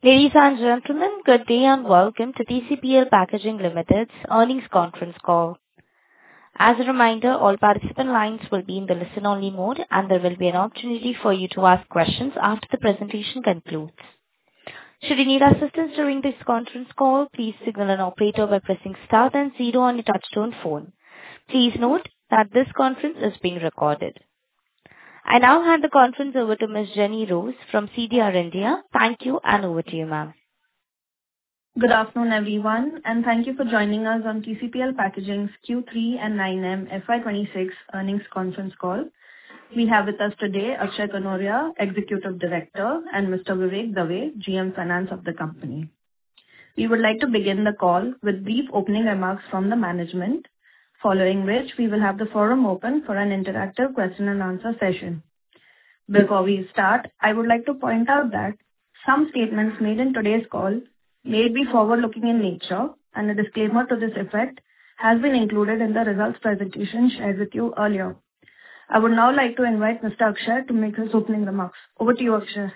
Ladies and gentlemen, good day and welcome to TCPL Packaging Limited's earnings conference call. As a reminder, all participant lines will be in the listen-only mode, and there will be an opportunity for you to ask questions after the presentation concludes. Should you need assistance during this conference call, please signal an operator by pressing star then zero on your touchtone phone. Please note that this conference is being recorded. I now hand the conference over to Ms. Jenny Rose from CDR India. Thank you, and over to you, ma'am. Good afternoon, everyone, and thank you for joining us on TCPL Packaging's Q3 and 9M FY26 earnings conference call. We have with us today Akshay Kanoria, Executive Director, and Mr. Vivek Dave, GM Finance of the company. We would like to begin the call with brief opening remarks from the management, following which we will have the forum open for an interactive question and answer session. Before we start, I would like to point out that some statements made in today's call may be forward-looking in nature, and a disclaimer to this effect has been included in the results presentation shared with you earlier. I would now like to invite Mr. Akshay to make his opening remarks. Over to you, Akshay.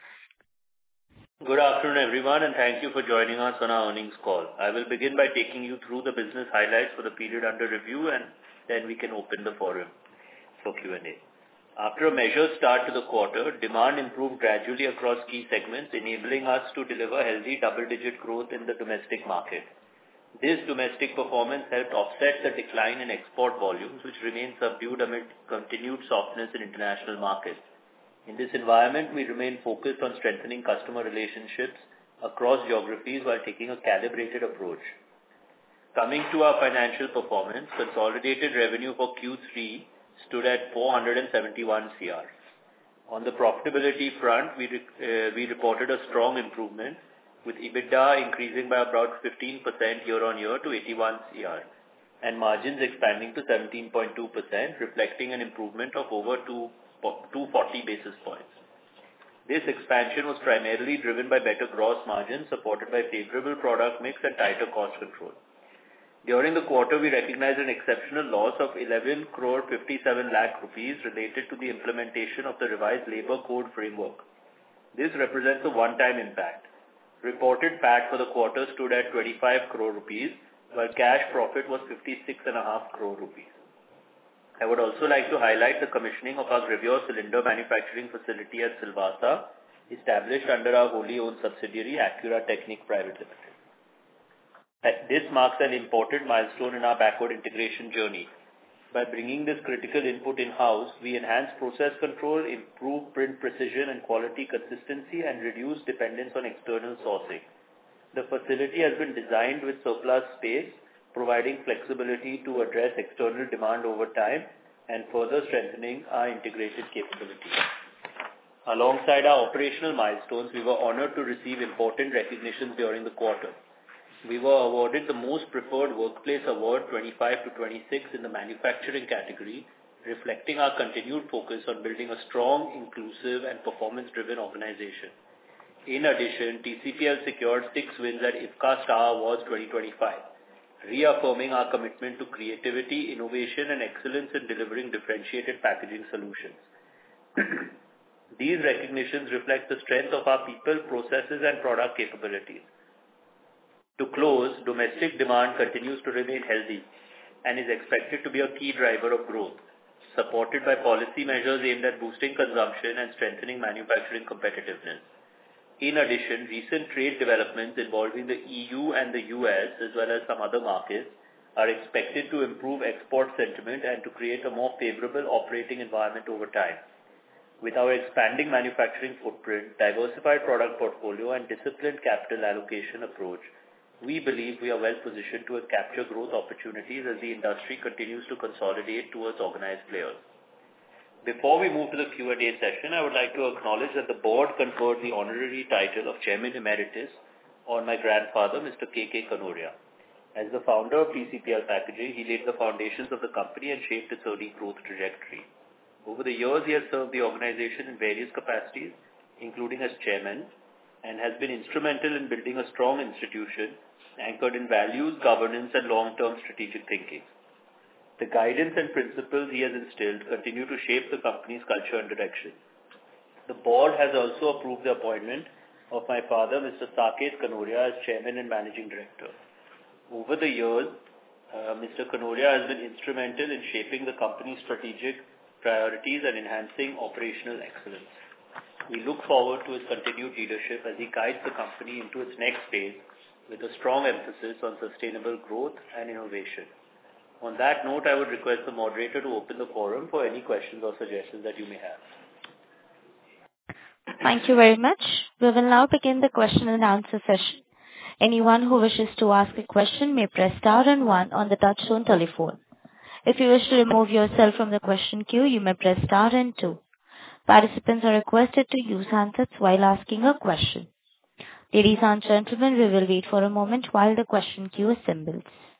Good afternoon, everyone, and thank you for joining us on our earnings call. I will begin by taking you through the business highlights for the period under review, and then we can open the forum for Q&A. After a measured start to the quarter, demand improved gradually across key segments, enabling us to deliver healthy double-digit growth in the domestic market. This domestic performance helped offset the decline in export volumes, which remained subdued amid continued softness in international markets. In this environment, we remain focused on strengthening customer relationships across geographies while taking a calibrated approach. Coming to our financial performance, consolidated revenue for Q3 stood at 471 crore. On the profitability front, we reported a strong improvement, with EBITDA increasing by about 15% year-on-year to 81 crore, and margins expanding to 17.2%, reflecting an improvement of over 240 basis points. This expansion was primarily driven by better gross margins, supported by favorable product mix and tighter cost control. During the quarter, we recognized an exceptional loss of 11 crore 57 lakh rupees related to the implementation of the revised labor code framework. This represents a one-time impact. Reported PAT for the quarter stood at 25 crore rupees, while cash profit was 56.5 crore rupees. I would also like to highlight the commissioning of our Gravure cylinder manufacturing facility at Silvassa, established under our wholly owned subsidiary, Accura Technic Private Limited. This marks an important milestone in our backward integration journey. By bringing this critical input in-house, we enhance process control, improve print precision and quality consistency, and reduce dependence on external sourcing. The facility has been designed with surplus space, providing flexibility to address external demand over time and further strengthening our integrated capabilities. Alongside our operational milestones, we were honored to receive important recognitions during the quarter. We were awarded the Most Preferred Workplace Award 25 to 26 in the manufacturing category, reflecting our continued focus on building a strong, inclusive, and performance-driven organization. In addition, TCPL secured 6 wins at IFCA Star Awards 2025, reaffirming our commitment to creativity, innovation, and excellence in delivering differentiated packaging solutions. These recognitions reflect the strength of our people, processes, and product capabilities. To close, domestic demand continues to remain healthy and is expected to be a key driver of growth, supported by policy measures aimed at boosting consumption and strengthening manufacturing competitiveness. In addition, recent trade developments involving the EU and the US, as well as some other markets, are expected to improve export sentiment and to create a more favorable operating environment over time. With our expanding manufacturing footprint, diversified product portfolio, and disciplined capital allocation approach, we believe we are well positioned to capture growth opportunities as the industry continues to consolidate towards organized players. Before we move to the Q&A session, I would like to acknowledge that the board conferred the honorary title of Chairman Emeritus on my grandfather, Mr. K.K. Kanoria. As the founder of TCPL Packaging, he laid the foundations of the company and shaped its early growth trajectory. Over the years, he has served the organization in various capacities, including as chairman, and has been instrumental in building a strong institution anchored in values, governance, and long-term strategic thinking. The guidance and principles he has instilled continue to shape the company's culture and direction. The board has also approved the appointment of my father, Mr. Saket Kanoria, as Chairman and Managing Director. Over the years, Mr. Kanoria has been instrumental in shaping the company's strategic priorities and enhancing operational excellence. We look forward to his continued leadership as he guides the company into its next phase with a strong emphasis on sustainable growth and innovation. On that note, I would request the moderator to open the forum for any questions or suggestions that you may have. Thank you very much. We will now begin the question and answer session. Anyone who wishes to ask a question may press star and one on the touchtone telephone. If you wish to remove yourself from the question queue, you may press star and two. Participants are requested to use handsets while asking a question. Ladies and gentlemen, we will wait for a moment while the question queue assembles.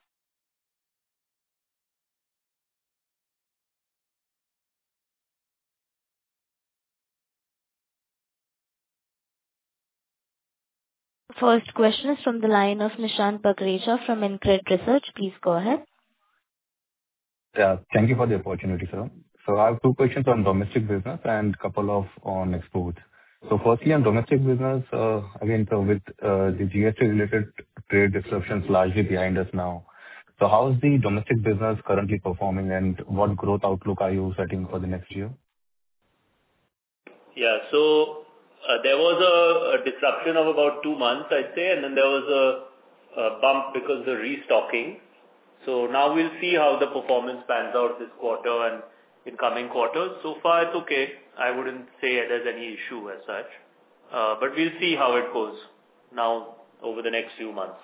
First question is from the line of Nishant Bagrecha from InCred Research. Please go ahead. Yeah, thank you for the opportunity, sir. So I have two questions on domestic business and couple of on exports. So firstly, on domestic business, again, so with the GST-related trade disruptions largely behind us now, so how is the domestic business currently performing, and what growth outlook are you setting for the next year? Yeah, so there was a disruption of about 2 months, I'd say, and then there was a bump because of the restocking. So now we'll see how the performance pans out this quarter and in coming quarters. So far, it's okay. I wouldn't say there's any issue as such. But we'll see how it goes now over the next few months.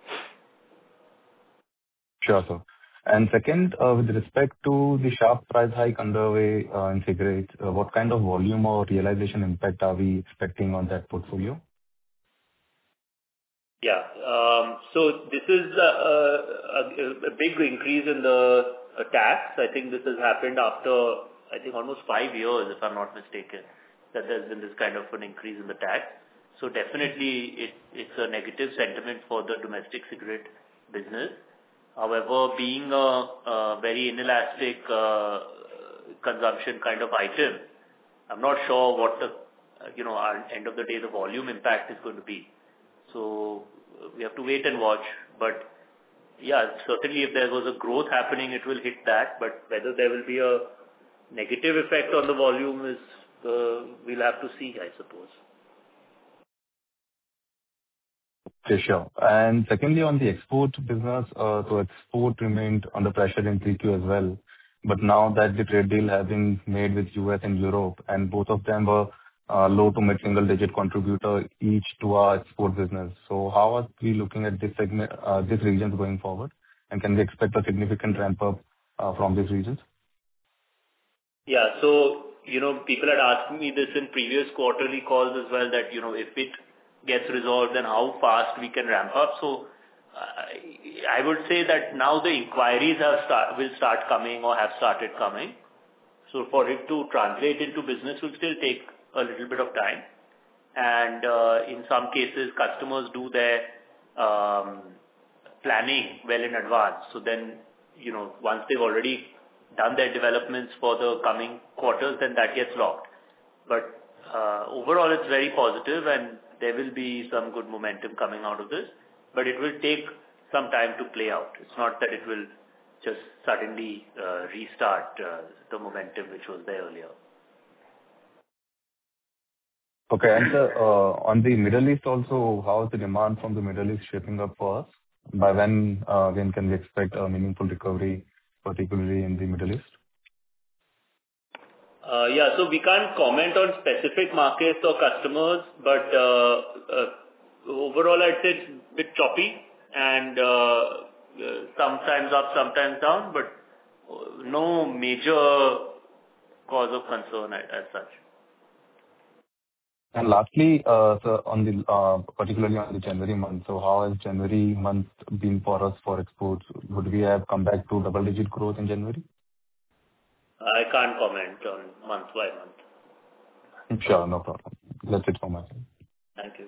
Sure, sir. And second, with respect to the sharp price hike underway in cigarettes, what kind of volume or realization impact are we expecting on that portfolio? Yeah. So this is a big increase in the tax. I think this has happened after, I think, almost 5 years, if I'm not mistaken, that there's been this kind of an increase in the tax. So definitely it's a negative sentiment for the domestic cigarette business. However, being a very inelastic consumption kind of item, I'm not sure what the, at end of the day, the volume impact is going to be. So we have to wait and watch. But yeah, certainly if there was a growth happening, it will hit that. But whether there will be a negative effect on the volume is, we'll have to see, I suppose. Okay, sure. And secondly, on the export business, so export remained under pressure in 3Q as well. But now that the trade deal has been made with US and Europe, and both of them were low to mid-single digit contributor each to our export business. So how are we looking at this segment, these regions going forward? And can we expect a significant ramp up from these regions? Yeah, so, people had asked me this in previous quarterly calls as well, that, if it gets resolved, then how fast we can ramp up. So I would say that now the inquiries will start coming or have started coming. So for it to translate into business will still take a little bit of time. And in some cases, customers do their planning well in advance. So then, once they've already done their developments for the coming quarters, then that gets locked. But overall, it's very positive, and there will be some good momentum coming out of this. But it will take some time to play out. It's not that it will just suddenly restart the momentum which was there earlier. Okay, and on the Middle East also, how is the demand from the Middle East shaping up for us? By when can we expect a meaningful recovery, particularly in the Middle East? Yeah, so we can't comment on specific markets or customers, but overall I'd say it's a bit choppy and sometimes up, sometimes down, but no major cause of concern as such. And lastly, so on the particularly on the January month, so how has January month been for us for exports? Would we have come back to double-digit growth in January? I can't comment on month by month. Sure, no problem. That's it from my side. Thank you.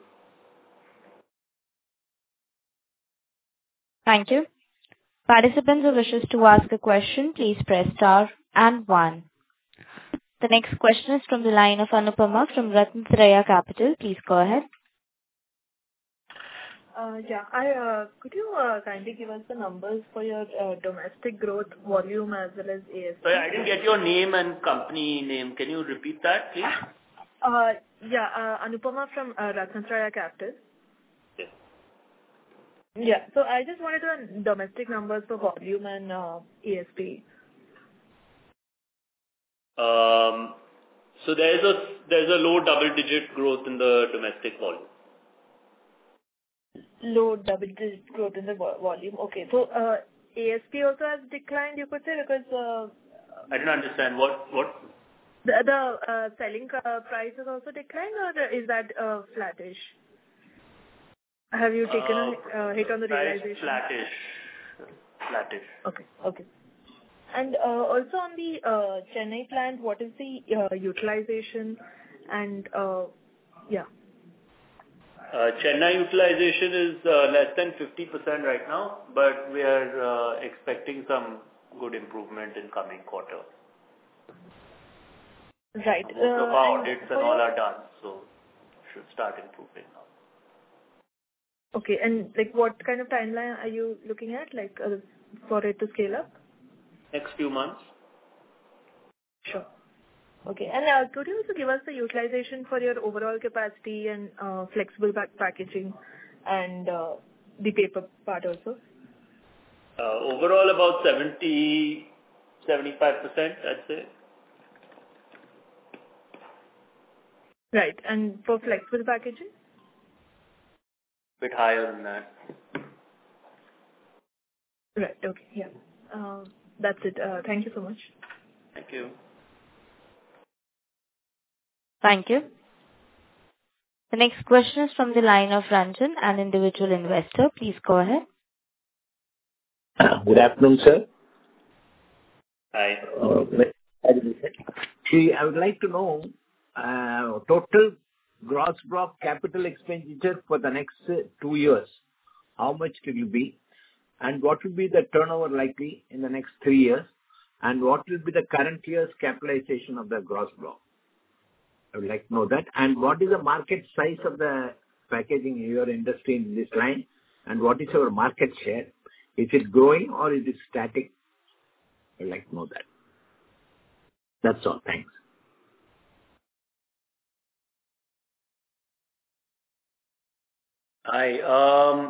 Thank you. Participants who wishes to ask a question, please press star and one. The next question is from the line of Anupama from Ratnatraya Capital. Please go ahead. Could you kindly give us the numbers for your domestic growth volume as well as ASP? Sorry, I didn't get your name and company name. Can you repeat that, please? Anupama from Ratnatraya Capital. Yes. Yeah. So I just wanted to know domestic numbers for volume and ASP. So there's a low double-digit growth in the domestic volume. Low double-digit growth in the volume. Okay. So ASP also has declined, you could say, because I didn't understand what. The selling price has also declined, or is that flattish? Have you taken a hit on the realization? Flattish. Okay. And also on the Chennai plant, what is the utilization and Chennai utilization is less than 50% right now, but we are expecting some good improvement in coming quarter. Right. Most of our audits and all are done, so should start improving now. Okay, and like what kind of timeline are you looking at, like for it to scale up? Next few months. Sure. Okay, and could you also give us the utilization for your overall capacity and flexible packaging and the paper part also? Overall about 70-75%, I'd say. Right, and for flexible packaging? Bit higher than that. Right, okay, yeah. That's it. Thank you so much. Thank you. Thank you. The next question is from the line of Ranjan, an individual investor. Please go ahead. Good afternoon, sir. Hi. See, I would like to know total gross block capital expenditure for the next 2 years. How much it will be? And what will be the turnover likely in the next 3 years? And what will be the current year's capitalization of the gross block? I would like to know that. And what is the market size of the packaging in your industry in this line? And what is our market share? Is it growing or is it static? I would like to know that. That's all. Thanks. Hi.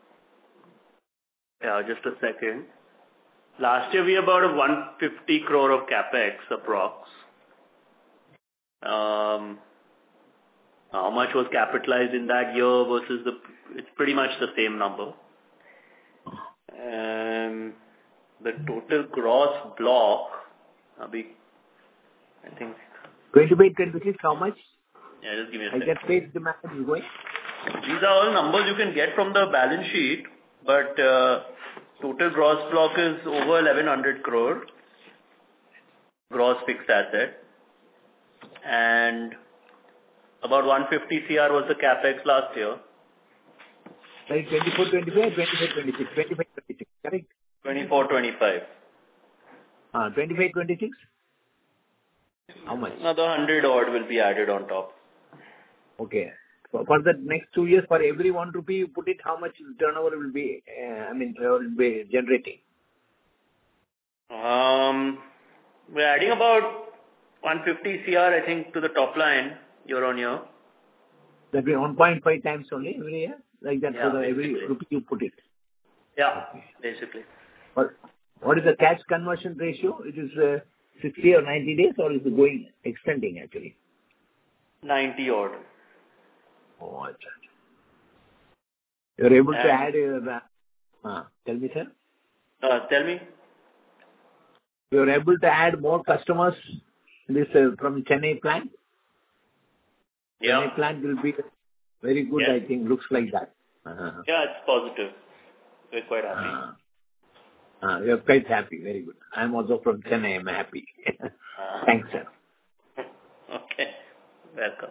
Just a second. Last year we about 150 crore of capex approx. How much was capitalized in that year versus it's pretty much the same number. The total gross block, I think. 25, 26, how much? Yeah, just give me a I second. get paid the math is going. These are all numbers you can get from the balance sheet, but total gross block is over 1100 crore gross fixed asset, and about 150 CR was the capex last year. Like 24, 25, 25, 26, 25, 26, correct? 24, 25. 25, 26? How much? Another 100 odd will be added on top. Okay. For the next 2 years, for every 1 rupee you put it, how much turnover will be, will be generating? We're adding about 150 CR, I think, to the top line year on year. That will be 1.5 times only every year? Like that, Yeah, for every basically. rupee you put it? Yeah, Okay. basically. What is the cash conversion ratio? It is 60 or 90 days, or is it extending actually? 90 odd. Oh, achha. You're able to add tell me, sir. Tell me. You're able to add more customers this from Chennai plant? Yeah. Chennai plant will be very good, Yes. I think. Looks like that. Yeah, it's positive. We're quite happy. You're quite happy. Very good. I'm also from Chennai. I'm happy. Thanks, sir. Okay. Welcome.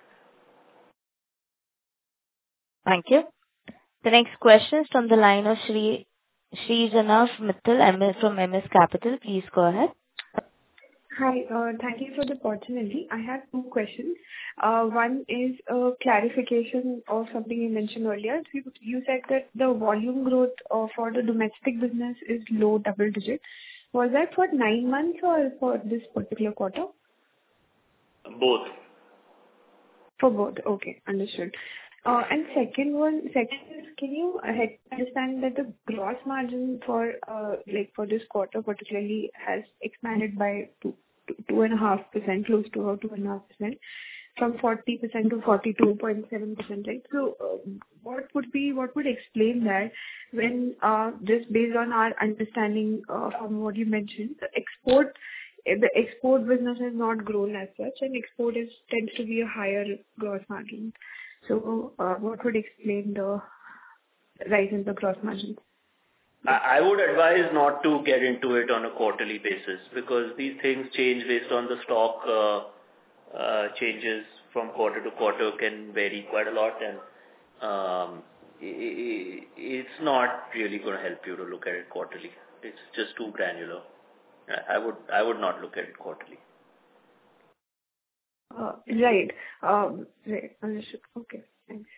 Thank you. The next question is from the line of Srijanath Mittal from MS Capital. Please go ahead. Hi, thank you for the opportunity. I have two questions. One is a clarification of something you mentioned earlier. So you said that the volume growth for the domestic business is low double digit. Was that for 9 months or for this particular quarter? Both. For both. Okay, understood. And second is, can you help me understand that the gross margin for for this quarter particularly has expanded by 2.5%, close to about 2.5%, from 40% to 42.7%, right? So, what would explain that when just based on our understanding from what you mentioned, the export business has not grown as such, and export tends to be a higher gross margin. So, what would explain the rise in the gross margin? I would advise not to get into it on a quarterly basis because these things change based on the stock changes from quarter to quarter can vary quite a lot, and it's not really going to help you to look at it quarterly. It's just too granular. I would not look at it quarterly. Right. Right. Understood. Okay. Thanks.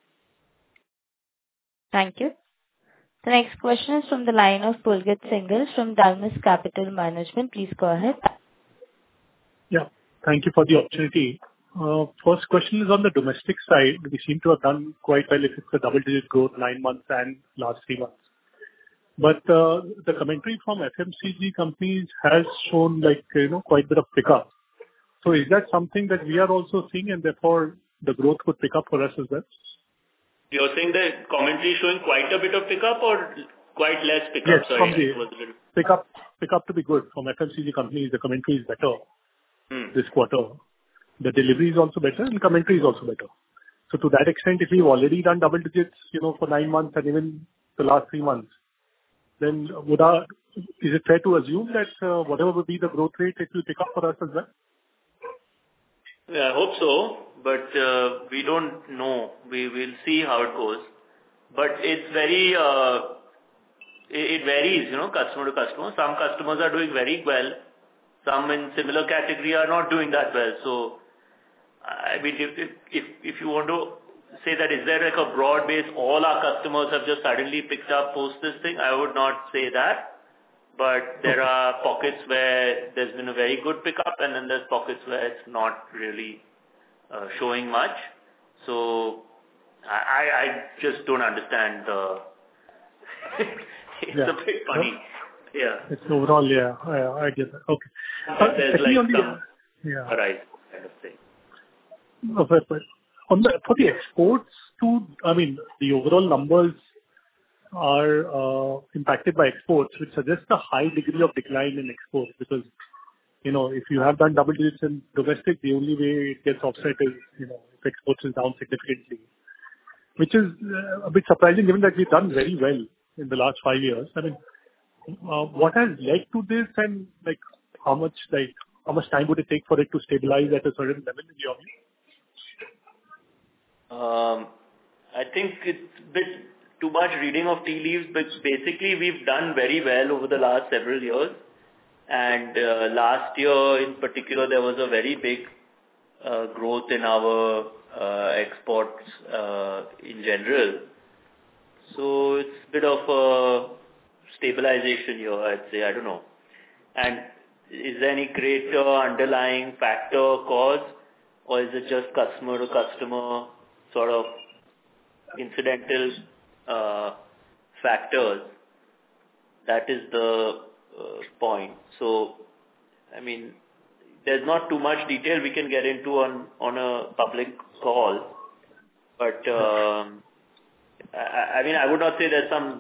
Thank you. The next question is from the line of Pulkit Singhal from Dalmus Capital Management. Please go ahead. Yeah. Thank you for the opportunity. First question is on the domestic side. We seem to have done quite well if it's a double-digit growth 9 months and last 3 months. But the commentary from FMCG companies has shown quite a bit of pickup. So is that something that we are also seeing and therefore the growth could pick up for us as well? You're saying that commentary is showing quite a bit of pickup or quite less pickup? Yes, Sorry, pickup to be good. From FMCG companies, the commentary is better this quarter. The delivery is also better and commentary is also better. So to that extent, if we've already done double digits, for 9 months and even the last 3 months, then is it fair to assume that whatever would be the growth rate, it will pick up for us as well? Yeah, I hope so, but we don't know. We will see how it goes. But it's very, it varies, customer to customer. Some customers are doing very well. Some in similar category are not doing that well. So, I mean, if you want to say that is there like a broad base, all our customers have just suddenly picked up post this thing, I would not say that. But there are pockets where there's been a very good pickup, and then there's pockets where it's not really showing much. So I just don't understand it's a bit funny. Yeah. It's overall, yeah. I get that. Okay. There's like some rise kind of thing. Okay, but for the exports too, I mean, the overall numbers are impacted by exports, which suggests a high degree of decline in exports because, if you have done double digits in domestic, the only way it gets offset is, if exports is down significantly, which is a bit surprising given that we've done very well in the last 5 years. I mean, what has led to this and how much time would it take for it to stabilize at a certain level in your view? I think it's a bit too much reading of tea leaves, but basically we've done very well over the last several years. And last year in particular, there was a very big growth in our exports in general. So it's a bit of a stabilization here, I'd say. I don't know. And is there any greater underlying factor cause, or is it just customer to customer sort of incidental factors? That is the point. So, I mean, there's not too much detail we can get into on a public call, but I mean, I would not say there's some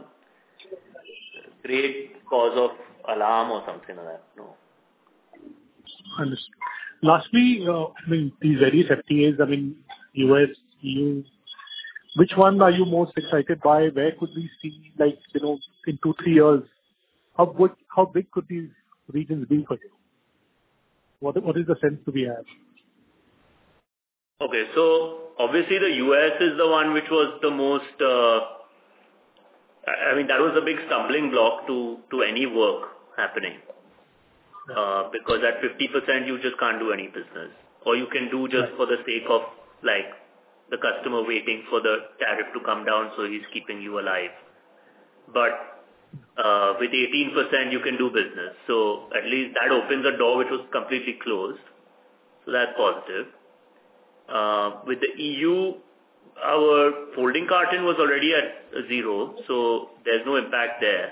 great cause of alarm or something like that. No. Understood. Lastly, I mean, these various FTAs, I mean, US, EU, which one are you most excited by? Where could we see, in 2-3 years, how big could these regions be for you? What is the sense to be had? Okay, so obviously the US is the one which was the most, I mean, that was a big stumbling block to any work happening. because at 50% you just can't do any business, or you can do just for the sake of like the customer waiting for the tariff to come down, so he's keeping you alive. But with 18% you can do business, so at least that opens a door which was completely closed. So that's positive. With the EU, our folding carton was already at 0, so there's no impact there.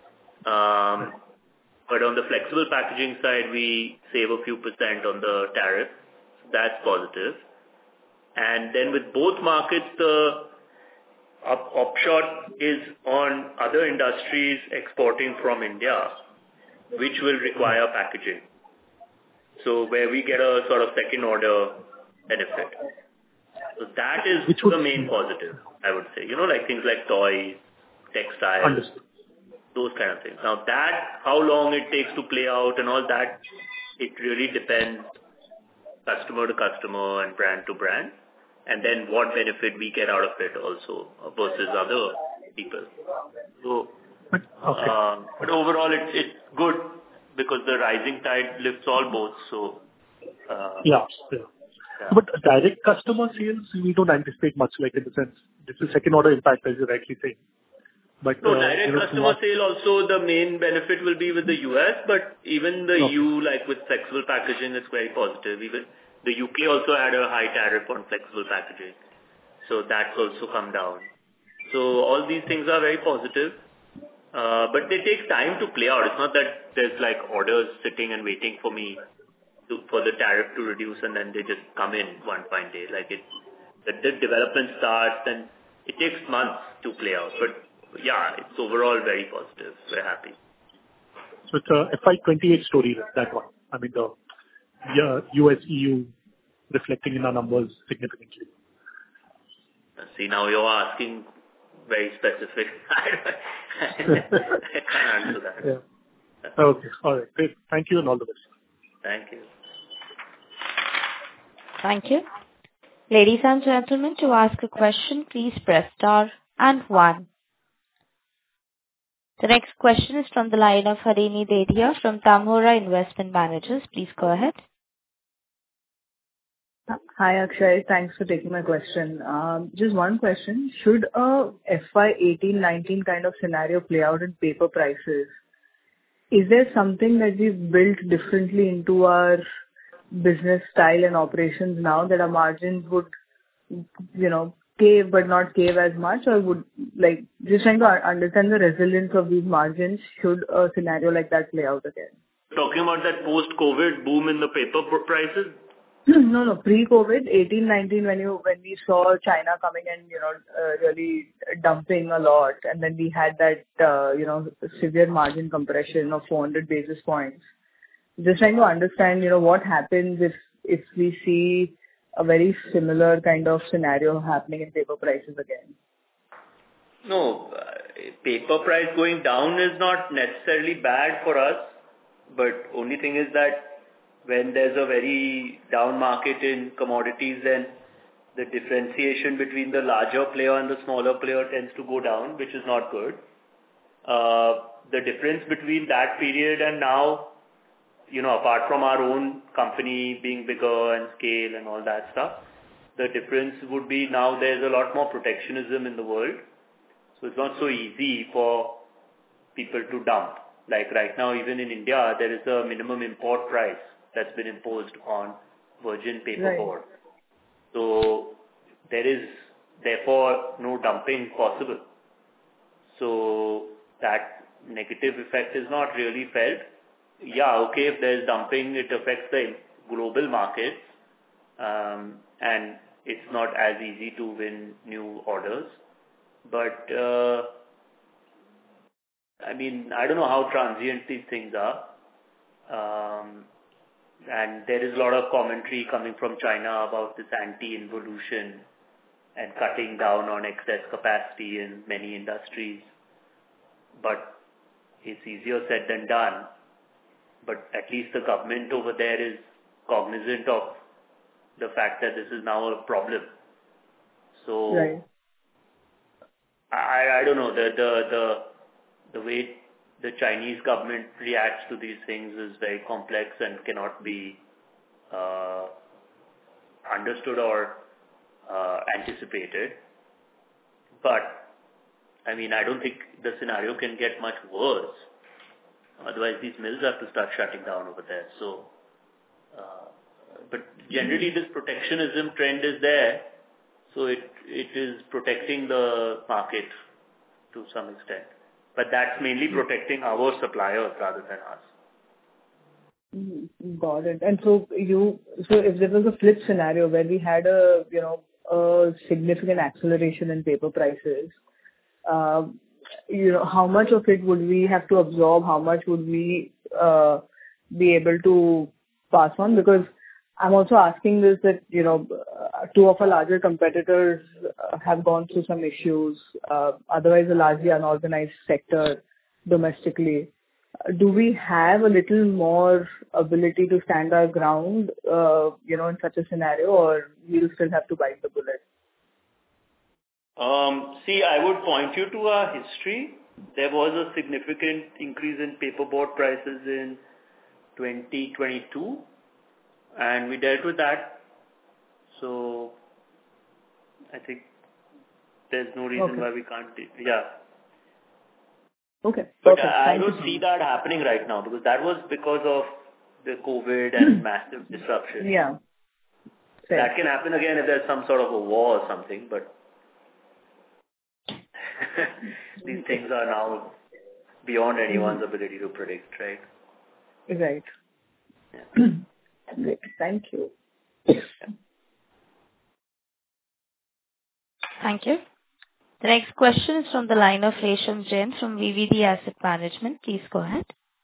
But on the flexible packaging side, we save a few percent on the tariff. That's positive. And then with both markets, the upshot is on other industries exporting from India, which will require packaging. So where we get a sort of second order benefit. So that is the main positive, I would say. Like things like toys, textiles. Understood. Those kind of things. Now that, how long it takes to play out and all that, it really depends customer to customer and brand to brand. And then what benefit we get out of it also versus other people. So, but overall it's good because the rising tide lifts all boats. So, yeah. But direct customer sales, we don't anticipate much, like in the sense, this is second order impact, as you're rightly saying. But direct customer sale also, the main benefit will be with the US, but even the EU, like with flexible packaging, it's very positive. Even the UK also had a high tariff on flexible packaging, so that's also come down. So all these things are very positive, but they take time to play out. It's not that there's like orders sitting and waiting for me for the tariff to reduce and then they just come in one fine day. Like the development starts and it takes months to play out. But yeah, it's overall very positive. We're happy. So it's a FY28 story, that one. I mean, the US, EU reflecting in our numbers significantly. See, now you're asking very specific. I can't answer that. Yeah. Okay. All right. Great. Thank you and all the best. Thank you. Thank you. Ladies and gentlemen, to ask a question, please press star and 1. The next question is from the line of Harini Dedhia from Tamhora Investment Managers. Please go ahead. Hi, Akshay. Thanks for taking my question. Just one question. Should a FY 18-19 kind of scenario play out in paper prices, is there something that we've built differently into our business style and operations now that our margins would, cave but not cave as much, or would, like, just trying to understand the resilience of these margins should a scenario like that play out again? Talking about that post-COVID boom in the paper prices? No. Pre-COVID, 18-19, when we saw China coming and, really dumping a lot, and then we had that, severe margin compression of 400 basis points. Just trying to understand, what happens if we see a very similar kind of scenario happening in paper prices again. No, paper price going down is not necessarily bad for us, but only thing is that when there's a very down market in commodities, then the differentiation between the larger player and the smaller player tends to go down, which is not good. The difference between that period and now, apart from our own company being bigger and scale and all that stuff, the difference would be now there's a lot more protectionism in the world. So it's not so easy for people to dump. Like right now, even in India, there is a minimum import price that's been imposed on virgin paperboard. Right. So there is therefore no dumping possible. So that negative effect is not really felt. Yeah, okay, if there's dumping, it affects the global markets, and it's not as easy to win new orders. But, I don't know how transient these things are. And there is a lot of commentary coming from China about this anti-involution and cutting down on excess capacity in many industries. But it's easier said than done. But at least the government over there is cognizant of the fact that this is now a problem. So, right. I don't know, the way the Chinese government reacts to these things is very complex and cannot be understood or anticipated. But I mean, I don't think the scenario can get much worse. Otherwise, these mills have to start shutting down over there. So, but generally, this protectionism trend is there. So it is protecting the market to some extent. But that's mainly protecting our suppliers rather than us. Got it. And so if there was a flip scenario where we had a significant acceleration in paper prices, how much of it would we have to absorb? How much would we be able to pass on? Because I'm also asking this that, two of our larger competitors have gone through some issues, otherwise a largely unorganized sector domestically. Do we have a little more ability to stand our ground, in such a scenario, or we'll still have to bite the bullet? See, I would point you to our history. There was a significant increase in paperboard prices in 2022, and we dealt with that. So, I think there's no reason why we can't. Yeah. Okay. But I don't see that happening right now because that was because of the COVID and massive disruption. Yeah. Fair. That can happen again if there's some sort of a war or something, but these things are now beyond anyone's ability to predict, right? Right. Yeah. Great. Thank you. Thank you. The next question is from the line of Resham Jain from VVD Asset Management. Please go ahead.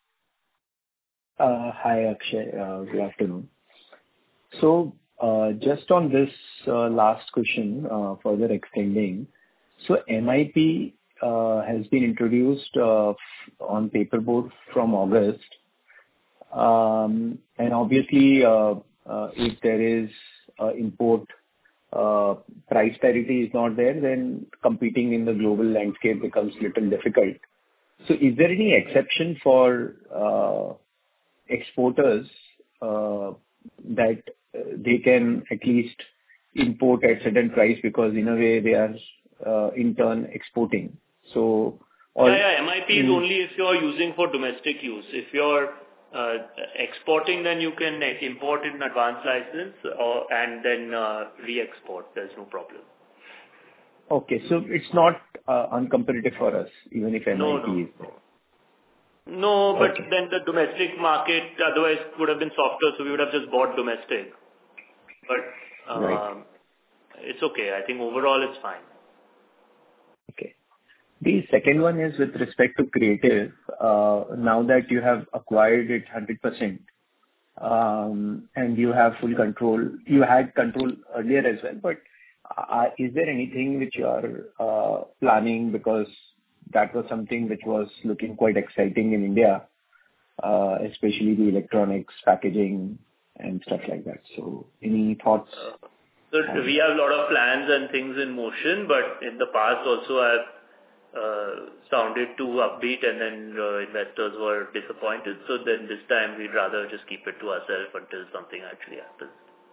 Hi, Akshay. Good afternoon. So, just on this last question, further extending, so MIP has been introduced on paperboard from August. And obviously, if there is import price parity is not there, then competing in the global landscape becomes a little difficult. So is there any exception for exporters that they can at least import at certain price because in a way they are in turn exporting? So, MIP is only if you're using for domestic use. If you're exporting, then you can import in advance license and then re-export. There's no problem. Okay, so it's not uncompetitive for us, even if MIP is there. No, but then the domestic market otherwise would have been softer, so we would have just bought domestic. But it's okay. I think overall it's fine. Okay. The second one is with respect to Creative. Now that you have acquired it 100%, and you have full control, you had control earlier as well, but is there anything which you are planning, because that was something which was looking quite exciting in India, especially the electronics, packaging and stuff like that. So any thoughts? So we have a lot of plans and things in motion, but in the past also I've sounded too upbeat and then investors were disappointed. So then this time we'd rather just keep it to ourselves until something actually happens.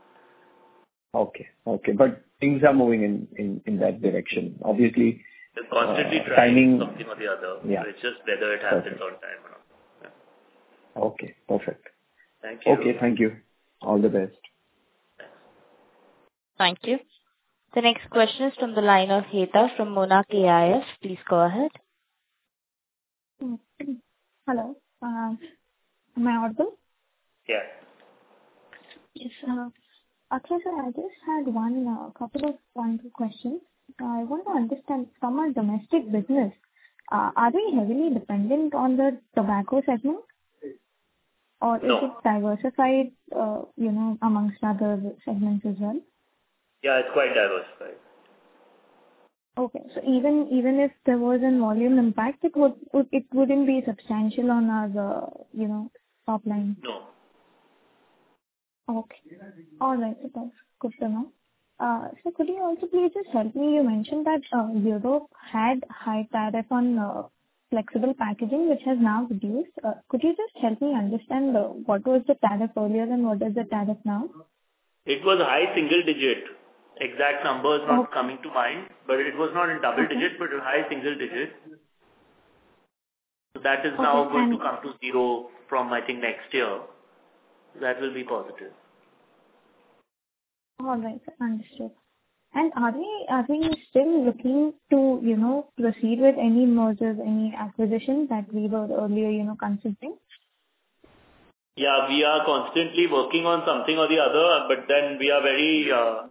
Okay. But things are moving in that direction. Obviously, we're constantly trying something or the other. Yeah. So it's just whether it happens on time or not. Yeah. Okay, perfect. Thank you. Okay, thank you. All the best. Thank you. The next question is from the line of Heta from Monarch AIF. Please go ahead. Hello. Am I audible? Yeah. Yes. Akshay sir, I just had couple of pointed questions. I want to understand from our domestic business, are we heavily dependent on the tobacco segment? Or is it diversified, amongst other segments as well? Yeah, it's quite diversified. Okay. So even if there was a volume impact, it wouldn't be substantial on our, top line? No. Okay. All right. That's good to know. So could you also please just help me? You mentioned that Europe had high tariff on flexible packaging, which has now reduced. Could you just help me understand what was the tariff earlier and what is the tariff now? It was high single digit. Exact numbers not coming to mind, but it was not in double digit, but high single digit. So that is now going to come to zero from, I think, next year. That will be positive. All right, understood. And are we still looking to, proceed with any mergers, any acquisitions that we were earlier, considering? Yeah, we are constantly working on something or the other, but then we are very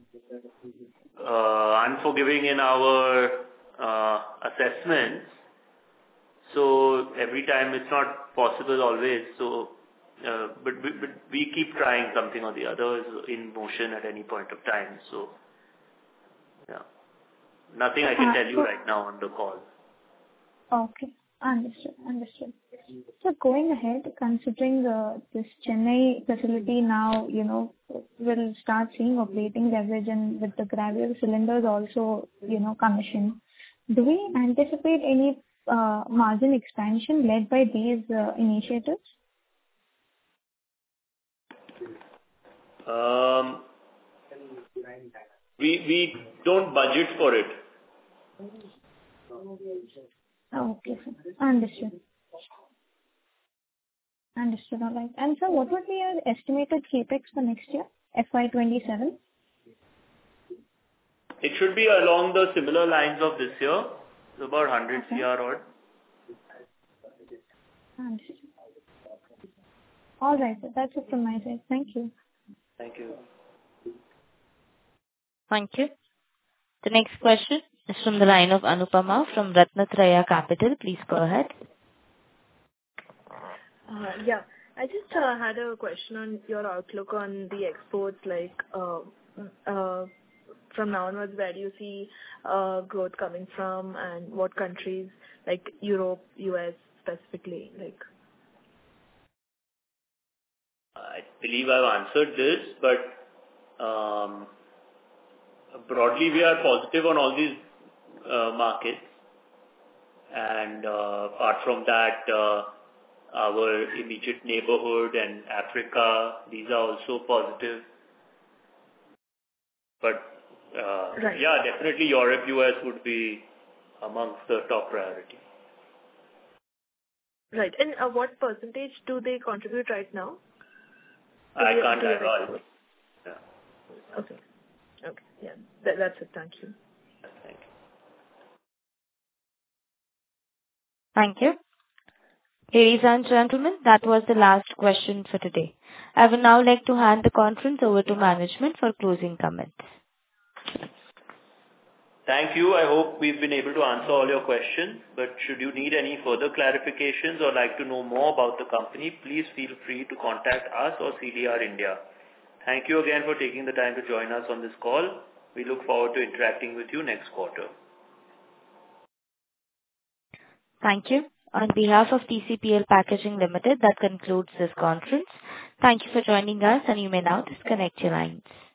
unforgiving in our assessments. So every time it's not possible always. So, but we keep trying something or the other is in motion at any point of time. So, yeah, nothing I can tell you right now on the call. Okay, understood. So going ahead, considering this Chennai facility now, will start seeing operating leverage and with the gradual cylinders also, commission. Do we anticipate any margin expansion led by these initiatives? We don't budget for it. Okay, sir. Understood. All right. And sir, what would be your estimated capex for next year, FY27? It should be along the similar lines of this year. So about 100 CR odd. Understood. All right, sir. That's it from my side. Thank you. Thank you. Thank you. The next question is from the line of Anupama from Ratnatraya Capital. Please go ahead. Yeah, I just had a question on your outlook on the exports, like from now onwards, where do you see growth coming from and what countries, like Europe, US specifically, like? I believe I've answered this, but broadly we are positive on all these markets, and apart from that, our immediate neighborhood and Africa, these are also positive. But right. Yeah, definitely Europe, US would be amongst the top priority. Right. And what percentage do they contribute right now? I can't recall. Yeah. Okay. Yeah. That's it. Thank you. Thank you. Thank you. Ladies and gentlemen, that was the last question for today. I would now like to hand the conference over to management for closing comments. Thank you. I hope we've been able to answer all your questions, but should you need any further clarifications or like to know more about the company, please feel free to contact us or CDR India. Thank you again for taking the time to join us on this call. We look forward to interacting with you next quarter. Thank you. On behalf of TCPL Packaging Limited, that concludes this conference. Thank you for joining us, and you may now disconnect your lines.